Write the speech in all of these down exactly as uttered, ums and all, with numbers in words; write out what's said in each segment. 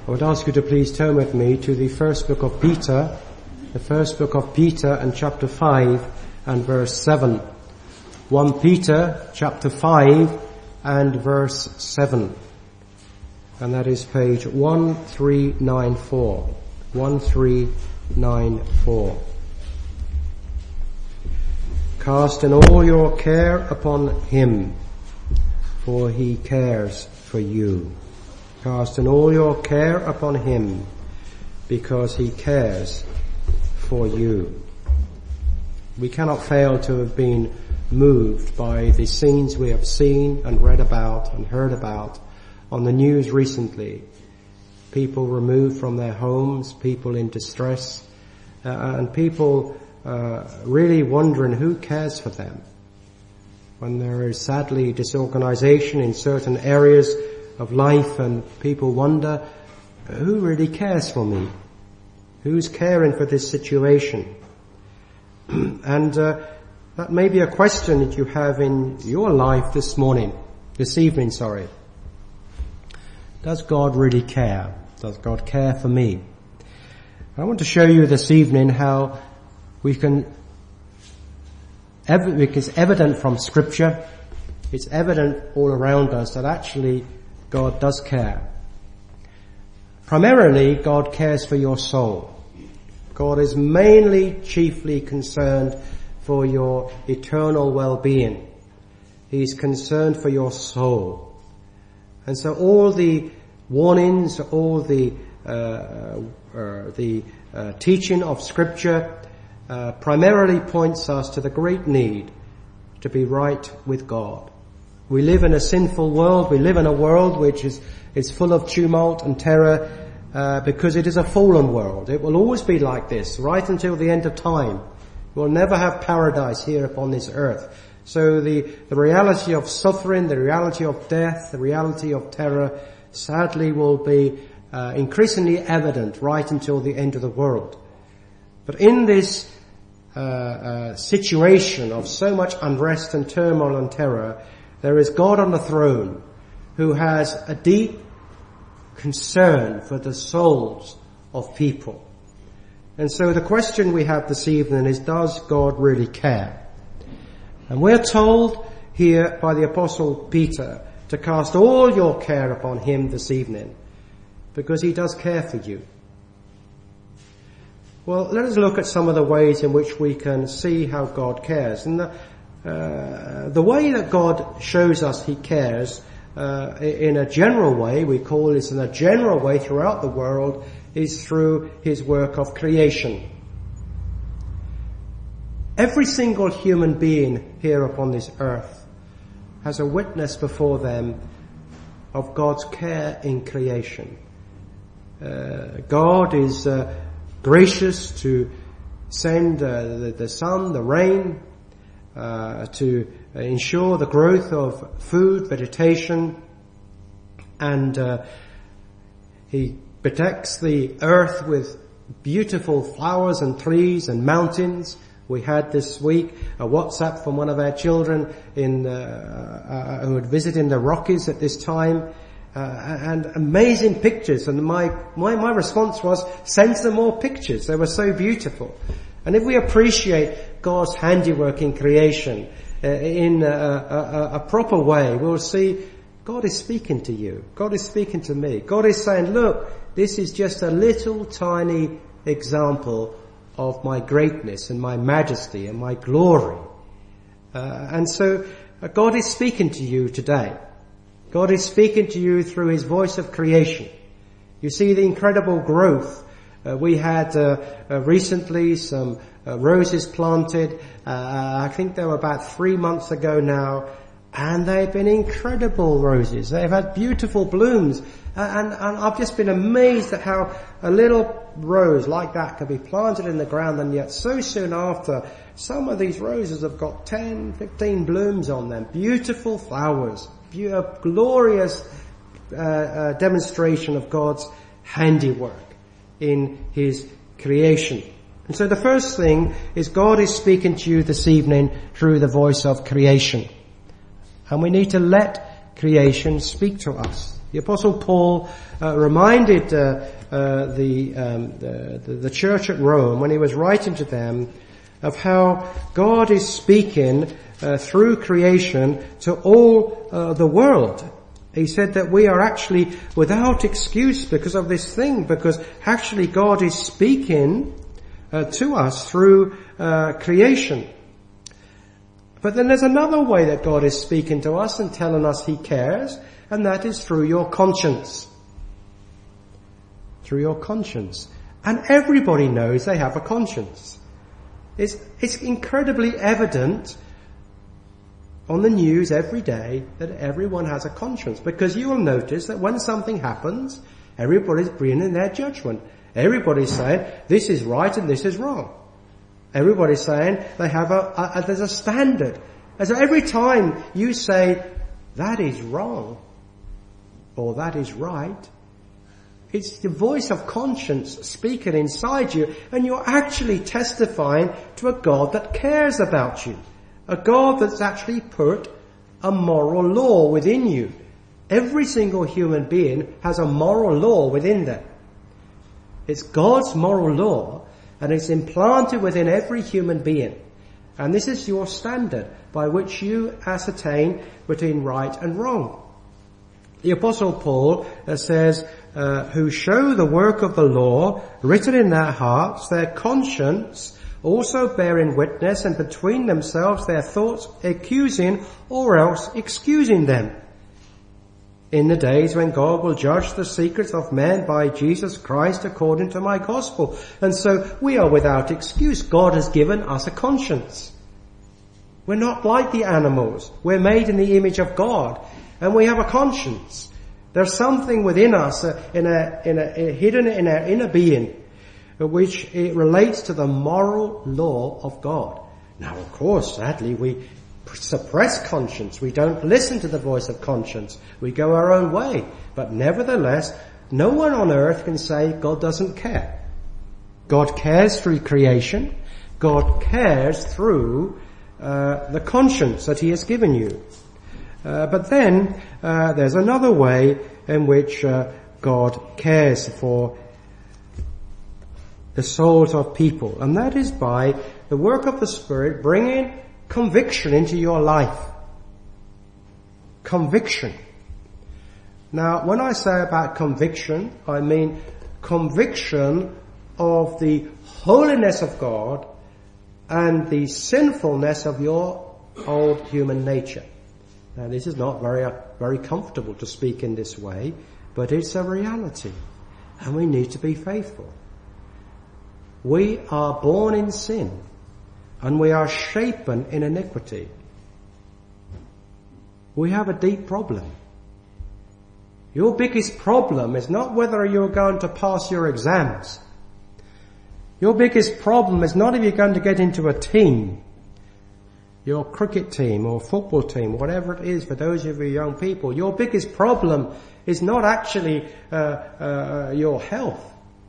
I would ask you to please turn with me to the first book of Peter, the first book of Peter and chapter five and verse seven. First Peter chapter five and verse seven. And that is page one three nine four. one three nine four. Casting all your care upon him, for he cares for you. Casting all your care upon him, because he cares for you. We cannot fail to have been moved by the scenes we have seen and read about and heard about on the news recently. People removed from their homes, people in distress, uh, and people uh, really wondering who cares for them. When there is sadly disorganization in certain areas of life and people wonder, who really cares for me? Who's caring for this situation? and uh, that may be a question that you have in your life this morning, this evening, sorry. Does God really care? Does God care for me? I want to show you this evening how we can, it's evident from Scripture, it's evident all around us that actually God does care. Primarily, God cares for your soul. God is mainly, chiefly concerned for your eternal well-being. He's concerned for your soul. And so all the warnings, all the uh, uh, the uh, teaching of Scripture uh, primarily points us to the great need to be right with God. We live in a sinful world. We live in a world which is, is full of tumult and terror uh, because it is a fallen world. It will always be like this right until the end of time. We'll never have paradise here upon this earth. So the, the reality of suffering, the reality of death, the reality of terror sadly will be uh, increasingly evident right until the end of the world. But in this uh, uh, situation of so much unrest and turmoil and terror, there is God on the throne who has a deep concern for the souls of people. And so the question we have this evening is, does God really care? And we're told here by the Apostle Peter to cast all your care upon him this evening, because he does care for you. Well, let us look at some of the ways in which we can see how God cares. And the, uh, the way that God shows us he cares, uh, in a general way, we call this in a general way throughout the world, is through his work of creation. Every single human being here upon this earth has a witness before them of God's care in creation. Uh, God is uh, gracious to send uh, the, the sun, the rain, uh, to ensure the growth of food, vegetation, and uh, he protects the earth with beautiful flowers and trees and mountains. We had this week a WhatsApp from one of our children in uh, uh, who had visited the Rockies at this time, uh, and amazing pictures. And my, my my response was, send some more pictures. They were so beautiful. And if we appreciate God's handiwork in creation uh, in a, a, a proper way, we'll see God is speaking to you. God is speaking to me. God is saying, look, this is just a little tiny example of my greatness and my majesty and my glory. Uh, and so uh, God is speaking to you today. God is speaking to you through his voice of creation. You see the incredible growth. Uh, we had uh, uh, recently some uh, roses planted. Uh, I think they were about three months ago now. And they've been incredible roses. They've had beautiful blooms. And, and I've just been amazed at how a little rose like that can be planted in the ground, and yet so soon after, some of these roses have got ten, fifteen blooms on them. Beautiful flowers. A glorious uh, uh, demonstration of God's handiwork in his creation. And so the first thing is God is speaking to you this evening through the voice of creation. And we need to let creation speak to us. The Apostle Paul uh, reminded uh, uh, the, um, the, the church at Rome when he was writing to them of how God is speaking uh, through creation to all uh, the world. He said that we are actually without excuse because of this thing, because actually God is speaking uh, to us through uh, creation. But then there's another way that God is speaking to us and telling us He cares, and that is through your conscience. Through your conscience. And everybody knows they have a conscience. It's, it's incredibly evident on the news every day that everyone has a conscience, because you will notice that when something happens, everybody's bringing their judgment. Everybody's saying this is right and this is wrong. Everybody's saying they have a, a, a there's a standard. And so every time you say that is wrong or that is right, it's the voice of conscience speaking inside you, and you're actually testifying to a God that cares about you. A God that's actually put a moral law within you. Every single human being has a moral law within them. It's God's moral law, and it's implanted within every human being. And this is your standard by which you ascertain between right and wrong. The Apostle Paul uh, says, uh, who show the work of the law written in their hearts, their conscience also bearing witness, and between themselves their thoughts accusing or else excusing them. In the days when God will judge the secrets of men by Jesus Christ according to my gospel. And so we are without excuse. God has given us a conscience. We're not like the animals. We're made in the image of God, and we have a conscience. There's something within us, uh, in a, in a, a hidden in our inner being, which it relates to the moral law of God. Now, of course, sadly, we suppress conscience. We don't listen to the voice of conscience. We go our own way. But nevertheless, no one on earth can say God doesn't care. God cares through creation. God cares through uh, the conscience that He has given you. Uh, but then uh, there's another way in which uh, God cares for the souls of people, and that is by the work of the Spirit bringing conviction into your life. Conviction. Now, when I say about conviction, I mean conviction of the holiness of God and the sinfulness of your old human nature. Now, this is not very, uh, very comfortable to speak in this way, but it's a reality, and we need to be faithful. We are born in sin, and we are shapen in iniquity. We have a deep problem. Your biggest problem is not whether you're going to pass your exams. Your biggest problem is not if you're going to get into a team, your cricket team or football team, whatever it is for those of you young people. Your biggest problem is not actually uh, uh, your health,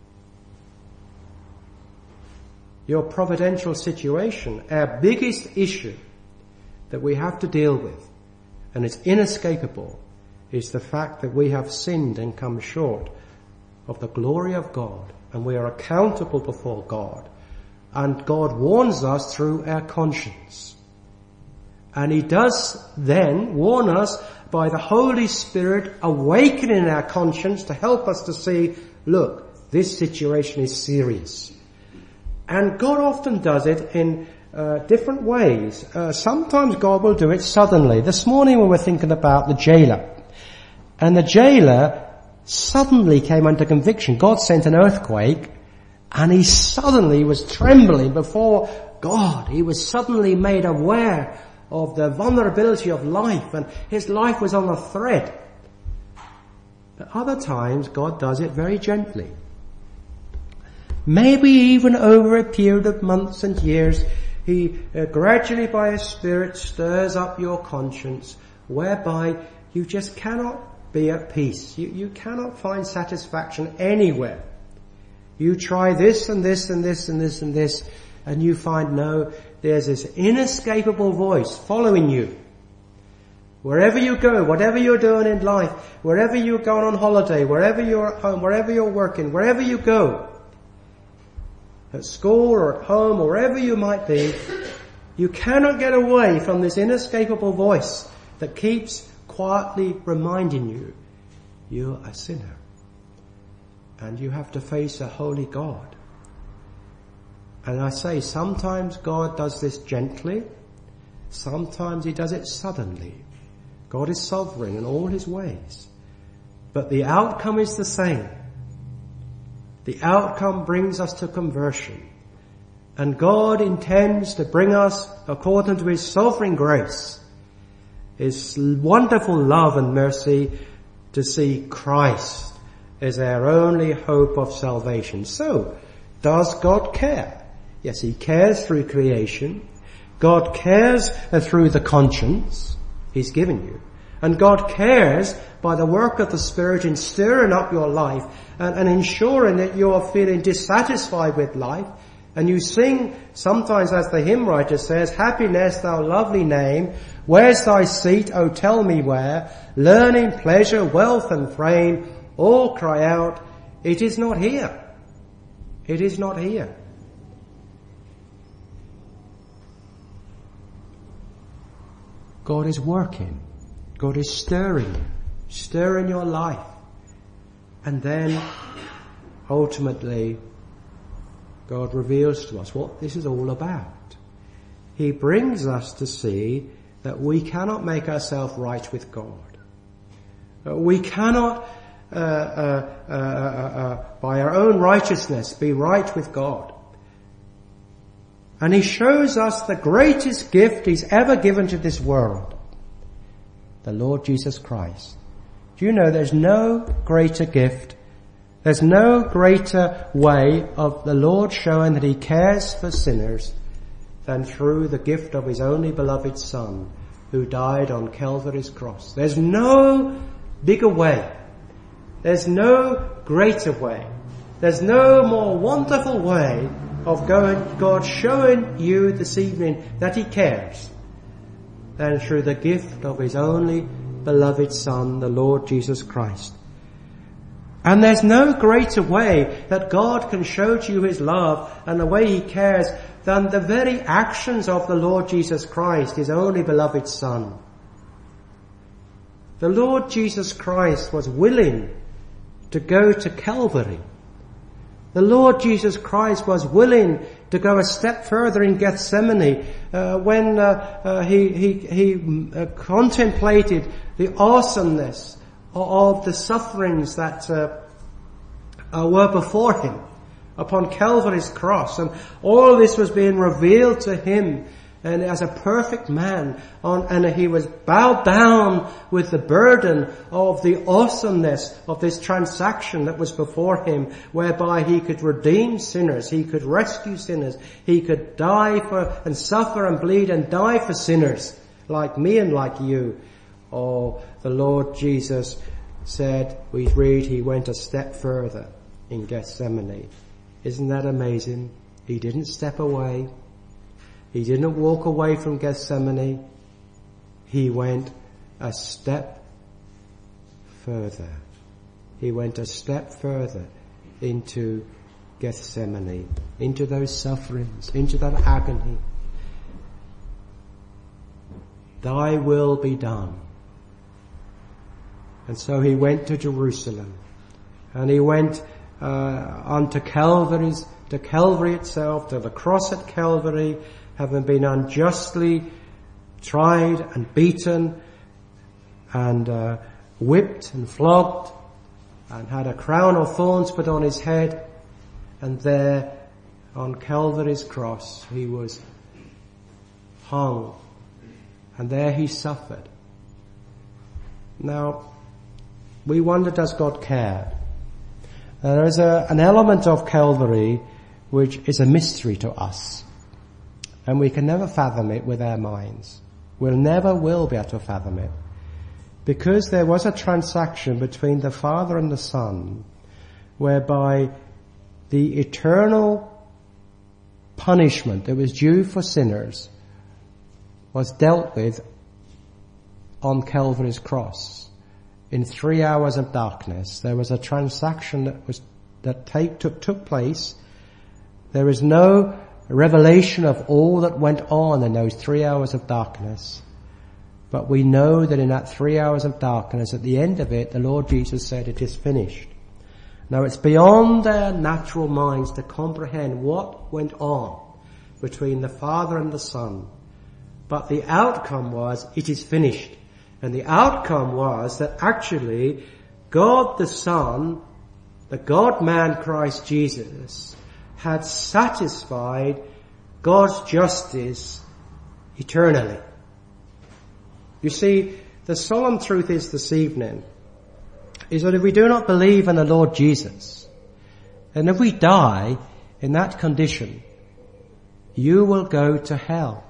your providential situation. Our biggest issue that we have to deal with, and it's inescapable, is the fact that we have sinned and come short of the glory of God, and we are accountable before God. And God warns us through our conscience. And He does then warn us by the Holy Spirit awakening our conscience to help us to see, look, this situation is serious. And God often does it in uh, different ways. Uh, sometimes God will do it suddenly. This morning we were thinking about the jailer. And the jailer suddenly came under conviction. God sent an earthquake, and he suddenly was trembling before God. He was suddenly made aware of the vulnerability of life, and his life was on a thread. But other times God does it very gently. Maybe even over a period of months and years, He uh, gradually by His Spirit stirs up your conscience, whereby you just cannot be at peace. You, you cannot find satisfaction anywhere. You try this and this and this and this and this, and you find no, there's this inescapable voice following you. Wherever you go, whatever you're doing in life, wherever you're going on holiday, wherever you're at home, wherever you're working, wherever you go, at school or at home, or wherever you might be, you cannot get away from this inescapable voice that keeps quietly reminding you, you're a sinner. And you have to face a holy God. And I say, sometimes God does this gently, sometimes he does it suddenly. God is sovereign in all his ways. But the outcome is the same. The outcome brings us to conversion. And God intends to bring us, according to his sovereign grace, his wonderful love and mercy, to see Christ as our only hope of salvation. So, does God care? Yes, he cares through creation. God cares through the conscience he's given you. And God cares by the work of the Spirit in stirring up your life and, and ensuring that you are feeling dissatisfied with life. And you sing sometimes, as the hymn writer says, happiness, thou lovely name, where's thy seat, oh tell me where, learning, pleasure, wealth and fame, all cry out, it is not here. It is not here. God is working. God is stirring you, stirring your life. And then, ultimately, God reveals to us what this is all about. He brings us to see that we cannot make ourselves right with God. Uh, we cannot, uh, uh, uh, uh, uh, by our own righteousness, be right with God. And he shows us the greatest gift he's ever given to this world. The Lord Jesus Christ. Do you know there's no greater gift, there's no greater way of the Lord showing that he cares for sinners than through the gift of his only beloved Son who died on Calvary's cross. There's no bigger way. There's no greater way. There's no more wonderful way of going, God showing you this evening that he cares than through the gift of his only beloved Son, the Lord Jesus Christ. And there's no greater way that God can show to you his love and the way he cares than the very actions of the Lord Jesus Christ, his only beloved Son. The Lord Jesus Christ was willing to go to Calvary. The Lord Jesus Christ was willing to go a step further in Gethsemane uh, when uh, uh, he he, he uh, contemplated the awesomeness of, of the sufferings that uh, uh, were before him upon Calvary's cross, and all this was being revealed to him. And as a perfect man, on, and he was bowed down with the burden of the awesomeness of this transaction that was before him, whereby he could redeem sinners, he could rescue sinners, he could die for and suffer and bleed and die for sinners like me and like you. Oh, the Lord Jesus said, we read, he went a step further in Gethsemane. Isn't that amazing? He didn't step away. He didn't walk away from Gethsemane. He went a step further. He went a step further into Gethsemane, into those sufferings, into that agony. Thy will be done. And so he went to Jerusalem, and he went uh, onto Calvary's, to Calvary itself, to the cross at Calvary, having been unjustly tried and beaten and uh, whipped and flogged and had a crown of thorns put on his head. And there on Calvary's cross he was hung, and there he suffered. Now, we wonder, does God care? There is a, an element of Calvary which is a mystery to us. And we can never fathom it with our minds. We'll never will be able to fathom it. Because there was a transaction between the Father and the Son, whereby the eternal punishment that was due for sinners was dealt with on Calvary's cross, in three hours of darkness, there was a transaction that was that take, took, took place. There is no revelation of all that went on in those three hours of darkness. But we know that in that three hours of darkness, at the end of it, the Lord Jesus said, "It is finished." Now it's beyond their natural minds to comprehend what went on between the Father and the Son. But the outcome was, it is finished. And the outcome was that actually God the Son, the God-man Christ Jesus, had satisfied God's justice eternally. You see, the solemn truth is this evening, is that if we do not believe in the Lord Jesus, and if we die in that condition, you will go to hell.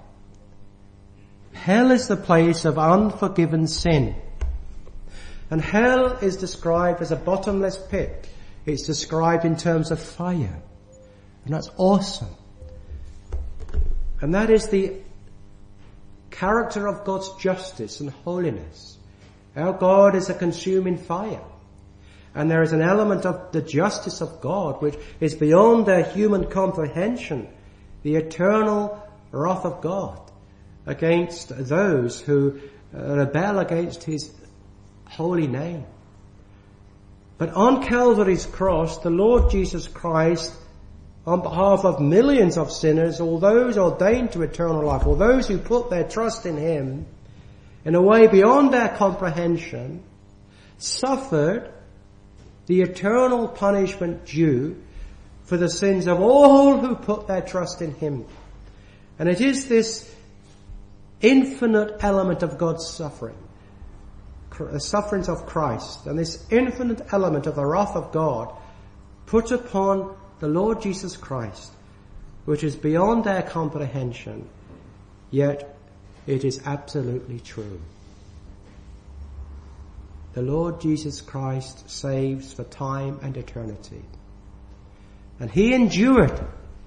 Hell is the place of unforgiven sin. And hell is described as a bottomless pit. It's described in terms of fire. And that's awesome. And that is the character of God's justice and holiness. Our God is a consuming fire. And there is an element of the justice of God which is beyond their human comprehension, the eternal wrath of God against those who rebel against his holy name. But on Calvary's cross, the Lord Jesus Christ, on behalf of millions of sinners, all those ordained to eternal life, all those who put their trust in him, in a way beyond their comprehension, suffered the eternal punishment due for the sins of all who put their trust in him. And it is this infinite element of God's suffering, the sufferings of Christ, and this infinite element of the wrath of God put upon the Lord Jesus Christ, which is beyond their comprehension, yet it is absolutely true. The Lord Jesus Christ saves for time and eternity. And he endured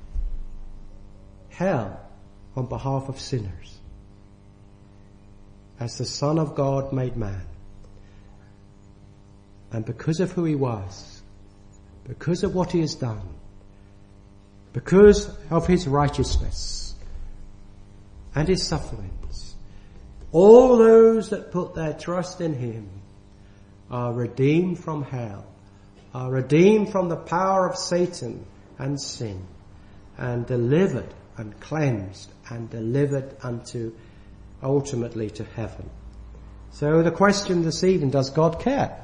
hell on behalf of sinners as the Son of God made man. And because of who he was, because of what he has done, because of his righteousness and his sufferings, all those that put their trust in him are redeemed from hell, are redeemed from the power of Satan and sin, and delivered and cleansed and delivered unto ultimately to heaven. So the question this evening, does God care?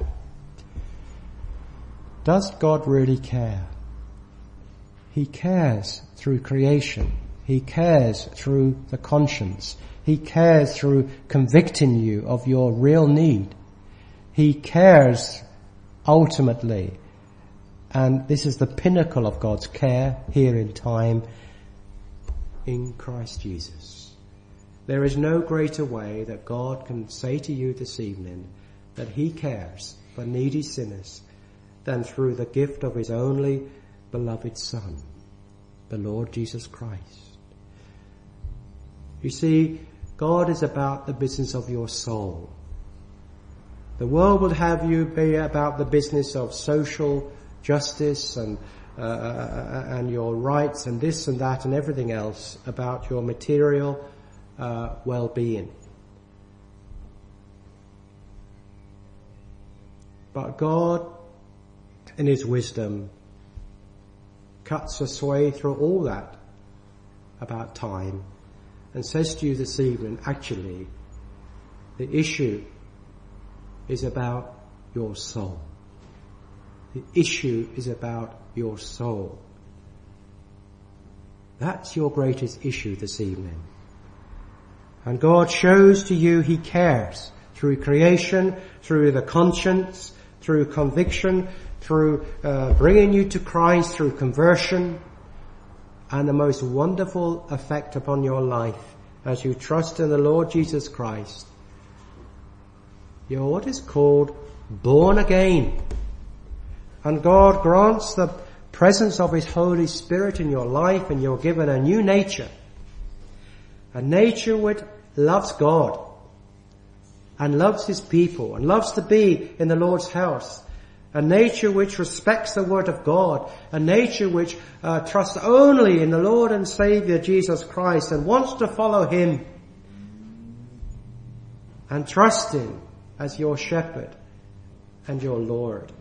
Does God really care? He cares through creation. He cares through the conscience. He cares through convicting you of your real need. He cares ultimately, and this is the pinnacle of God's care here in time, in Christ Jesus. There is no greater way that God can say to you this evening that he cares for needy sinners than through the gift of his only beloved Son, the Lord Jesus Christ. You see, God is about the business of your soul. The world will have you be about the business of social justice and uh, and your rights and this and that and everything else, about your material uh, well-being. But God, in his wisdom, cuts a sway through all that about time and says to you this evening, actually, the issue is about your soul. The issue is about your soul. That's your greatest issue this evening. And God shows to you he cares through creation, through the conscience, through conviction, through uh, bringing you to Christ, through conversion, and the most wonderful effect upon your life as you trust in the Lord Jesus Christ. You're what is called born again. And God grants the presence of his Holy Spirit in your life, and you're given a new nature. A nature which loves God and loves his people and loves to be in the Lord's house. A nature which respects the word of God, a nature which uh, trusts only in the Lord and Saviour Jesus Christ and wants to follow him and trust him as your shepherd and your Lord.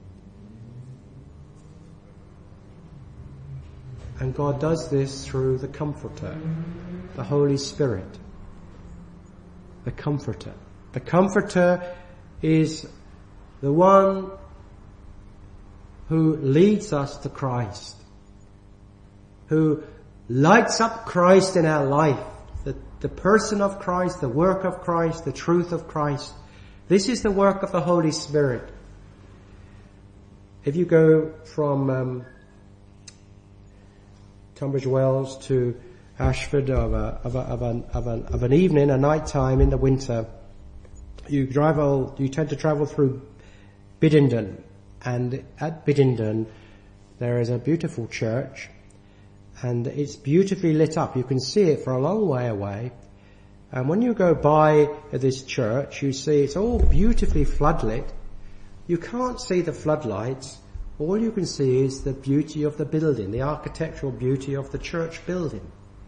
And God does this through the Comforter, the Holy Spirit. The Comforter. The Comforter is the one who leads us to Christ, who lights up Christ in our life, the, the person of Christ, the work of Christ, the truth of Christ. This is the work of the Holy Spirit. If you go from um, Tunbridge Wells to Ashford of, a, of, a, of, an, of, an, of an evening, a night time in the winter, you drive. All, you tend to travel through Biddenden. And at Biddenden there is a beautiful church, and it's beautifully lit up. You can see it for a long way away. And when you go by this church, you see it's all beautifully floodlit. You can't see the floodlights. All you can see is the beauty of the building, the architectural beauty of the church building.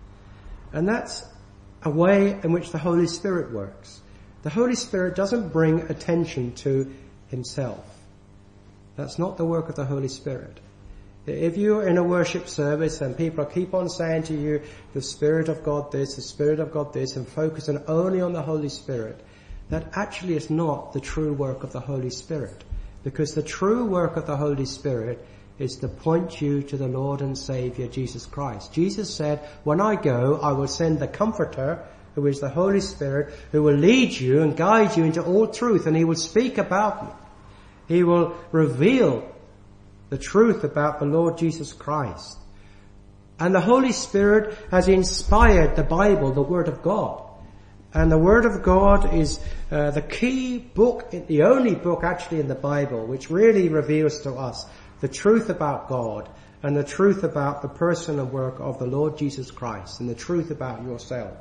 And that's a way in which the Holy Spirit works. The Holy Spirit doesn't bring attention to himself. That's not the work of the Holy Spirit. If you're in a worship service and people keep on saying to you, the Spirit of God this, the Spirit of God this, and focusing only on the Holy Spirit, that actually is not the true work of the Holy Spirit. Because the true work of the Holy Spirit is to point you to the Lord and Saviour Jesus Christ. Jesus said, when I go, I will send the Comforter, who is the Holy Spirit, who will lead you and guide you into all truth, and he will speak about me. He will reveal the truth about the Lord Jesus Christ. And the Holy Spirit has inspired the Bible, the Word of God. And the Word of God is uh, the key book, the only book actually in the Bible which really reveals to us the truth about God and the truth about the person and work of the Lord Jesus Christ and the truth about yourself.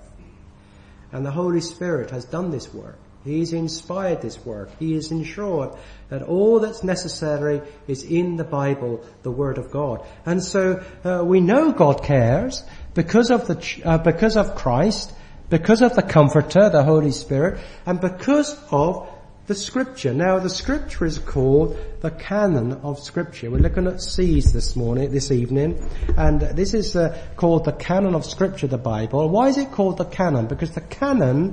And the Holy Spirit has done this work. He's inspired this work. He has ensured that all that's necessary is in the Bible, the Word of God. And so uh, we know God cares because of the uh, because of Christ, because of the Comforter, the Holy Spirit, and because of the Scripture. Now, the Scripture is called the canon of Scripture. We're looking at C's this morning, this evening, and this is uh, called the canon of Scripture, the Bible. Why is it called the canon? Because the canon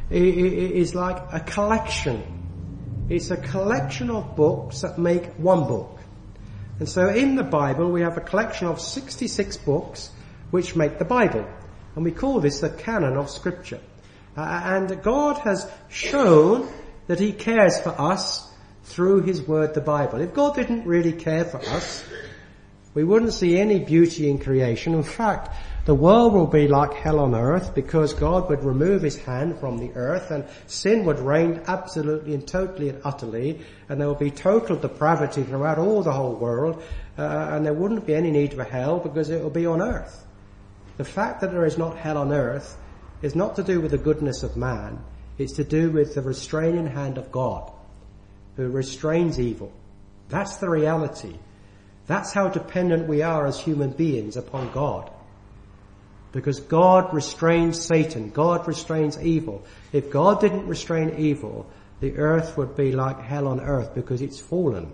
is like a collection. It's a collection of books that make one book. And so in the Bible we have a collection of sixty-six books which make the Bible. And we call this the canon of Scripture. Uh, and God has shown that he cares for us through his word, the Bible. If God didn't really care for us, we wouldn't see any beauty in creation. In fact, the world will be like hell on earth because God would remove his hand from the earth and sin would reign absolutely and totally and utterly, and there will be total depravity throughout all the whole world, uh, and there wouldn't be any need for hell because it will be on earth. The fact that there is not hell on earth is not to do with the goodness of man. It's to do with the restraining hand of God, who restrains evil. That's the reality. That's how dependent we are as human beings upon God. Because God restrains Satan. God restrains evil. If God didn't restrain evil, the earth would be like hell on earth because it's fallen.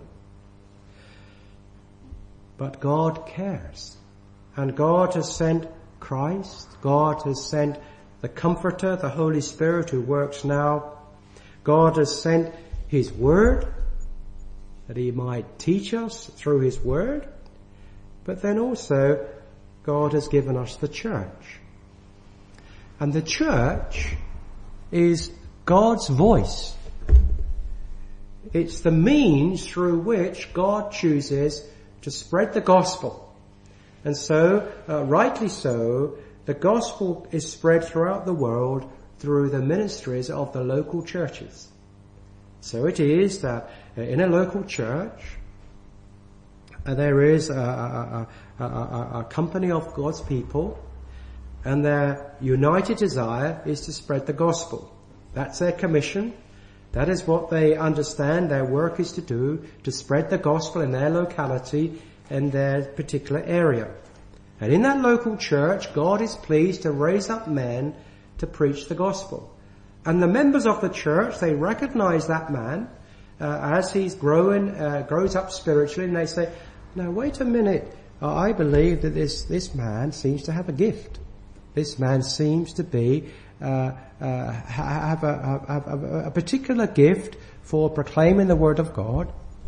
But God cares. And God has sent Christ. God has sent the Comforter, the Holy Spirit, who works now. God has sent his word, that he might teach us through his word. But then also, God has given us the church. And the church is God's voice. It's the means through which God chooses to spread the gospel. And so, uh, rightly so, the gospel is spread throughout the world through the ministries of the local churches. So it is that in a local church, uh, there is a, a, a, a, a company of God's people, and their united desire is to spread the gospel. That's their commission, That is what they understand their work is to do, to spread the gospel in their locality, in their particular area. And in that local church, God is pleased to raise up men to preach the gospel. And the members of the church, they recognize that man uh, as he's growing, uh, grows up spiritually, and they say, now wait a minute, uh, I believe that this, this man seems to have a gift. This man seems to be Uh, uh, have, a, have a, a particular gift for proclaiming the word of God,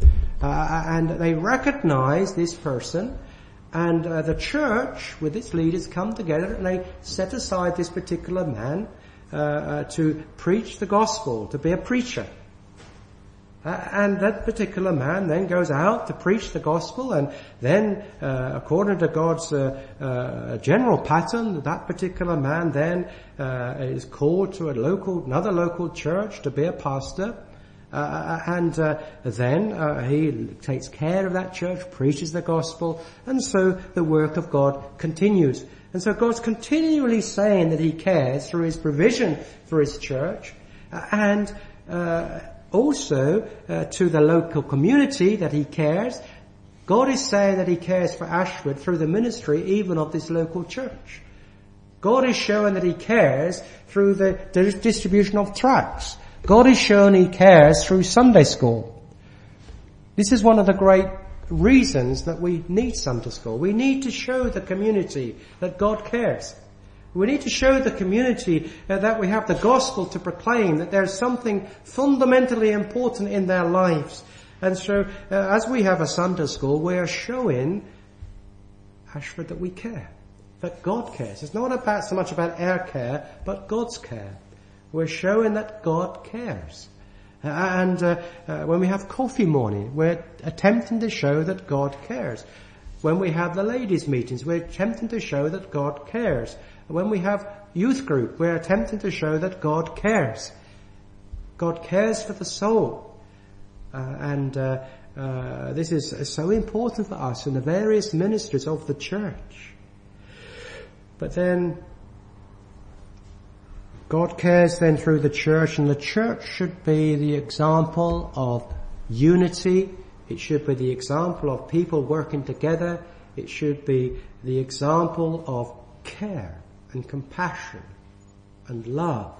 uh, and they recognize this person, and uh, the church with its leaders come together and they set aside this particular man uh, uh, to preach the gospel, to be a preacher. Uh, and that particular man then goes out to preach the gospel, and then, uh, according to God's uh, uh, general pattern, that particular man then uh, is called to a local, another local church to be a pastor, uh, and uh, then uh, he takes care of that church, preaches the gospel, and so the work of God continues. And so God's continually saying that He cares through His provision for His church, uh, and uh, also uh, to the local community that He cares. God is saying that He cares for Ashford through the ministry even of this local church. God is showing that He cares through the, the distribution of tracts. God is showing He cares through Sunday school. This is one of the great reasons that we need Sunday school. We need to show the community that God cares. We need to show the community uh, that we have the gospel to proclaim, that there's something fundamentally important in their lives. And so, uh, as we have a Sunday school, we are showing Ashford that we care, that God cares. It's not about so much about our care, but God's care. We're showing that God cares. Uh, and uh, uh, when we have coffee morning, we're attempting to show that God cares. When we have the ladies' meetings, we're attempting to show that God cares. When we have youth group, we're attempting to show that God cares. God cares for the soul. Uh, and uh, uh, this is so important for us in the various ministries of the church. But then, God cares then through the church, and the church should be the example of unity. It should be the example of people working together. It should be the example of care and compassion and love.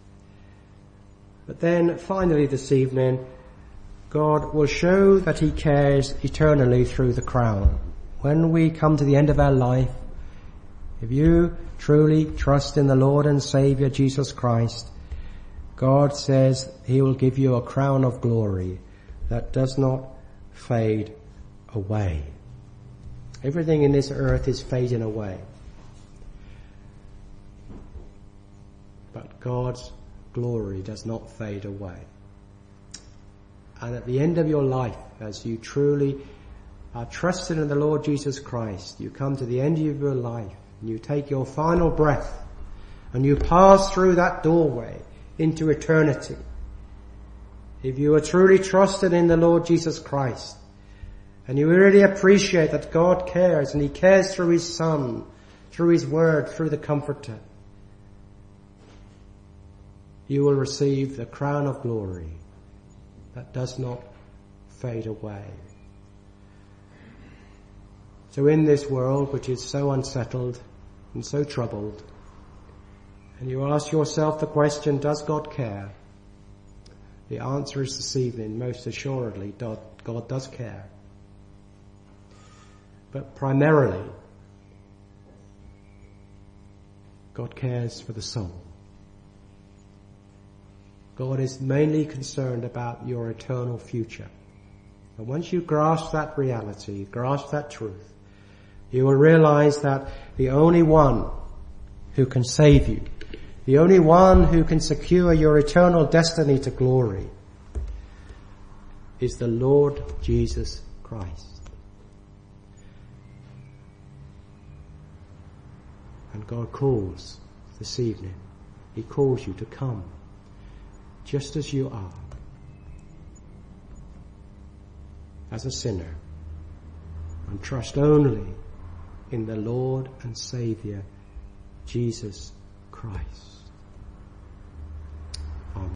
But then finally this evening, God will show that He cares eternally through the crown. When we come to the end of our life, if you truly trust in the Lord and Saviour Jesus Christ, God says He will give you a crown of glory that does not fade away. Everything in this earth is fading away. But God's glory does not fade away. And at the end of your life, as you truly are trusting in the Lord Jesus Christ, you come to the end of your life, and you take your final breath, and you pass through that doorway into eternity. If you are truly trusting in the Lord Jesus Christ, and you really appreciate that God cares, and He cares through His Son, through His Word, through the Comforter, you will receive the crown of glory that does not fade away. So in this world which is so unsettled and so troubled, and you ask yourself the question, does God care? The answer is this evening, most assuredly, God does care. But primarily, God cares for the soul. God is mainly concerned about your eternal future. And once you grasp that reality, grasp that truth, you will realize that the only one who can save you, the only one who can secure your eternal destiny to glory, is the Lord Jesus Christ. And God calls this evening. He calls you to come just as you are, as a sinner, and trust only in the Lord and Saviour, Jesus Christ.